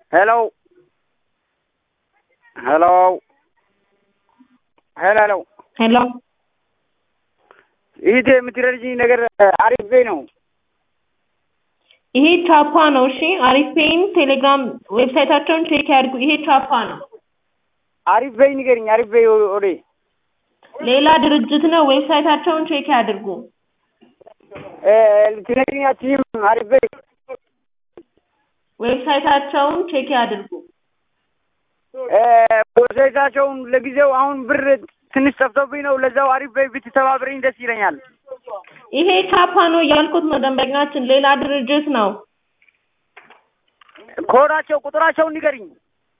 Hello. Hello. Hello. Hello. इधे मित्रजी नगर आरिफ भाई ነው ይሄ ቻፓ ነው እሺ አሪፌን ቴሌግራም ዌብሳይታቸውን ቼክ ያድርጉ ይሄ ቻፓ ነው አሪፍ भाई ንገሪኝ አሪፍ भाई ኦሬ ሌላ ድርጅት ነው ዌብሳይታቸውን ቼክ ያድርጉ ትነግሪኛችሁም አሪፍ भाई ዌብሳይታቸውን ቼክ ያድርጉ ዌብሳይታቸውን ለጊዜው አሁን ብር ትንሽ ጠፍቶብኝ ነው ለዛው አሪፍ भाई ብትተባበረኝ ደስ ይለኛል ይሄ ቻፓ ነው ያልኩት ነው ደንበኛችን ሌላ ድርጅት ነው ኮዳቸው ቁጥራቸውን ንገሪኝ